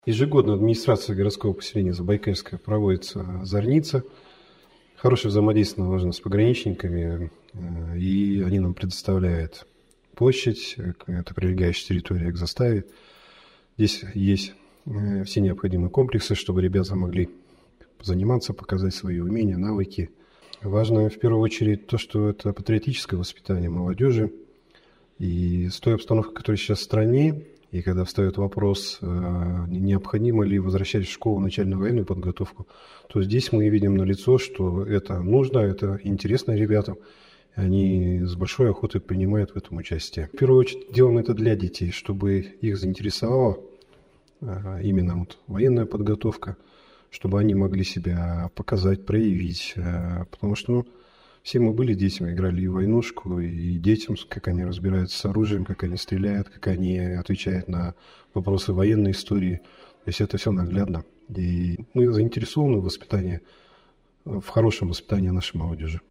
Ежегодно администрация городского поселения Забайкальское проводится зорница. Хорошее взаимодействие налажено с пограничниками, и они нам предоставляют площадь, это прилегающая территория к заставе. Здесь есть все необходимые комплексы, чтобы ребята могли заниматься, показать свои умения, навыки. Важно в первую очередь то, что это патриотическое воспитание молодежи. И с той обстановкой, которая сейчас в стране, и когда встает вопрос, необходимо ли возвращать в школу начальную военную подготовку, то здесь мы видим налицо, что это нужно, это интересно ребятам. Они с большой охотой принимают в этом участие. В первую очередь делаем это для детей, чтобы их заинтересовала именно военная подготовка, чтобы они могли себя показать, проявить. Потому что все мы были детьми, играли и в войнушку, и детям, как они разбираются с оружием, как они стреляют, как они отвечают на вопросы военной истории. То есть это все наглядно. И мы заинтересованы в воспитании, в хорошем воспитании нашей молодежи.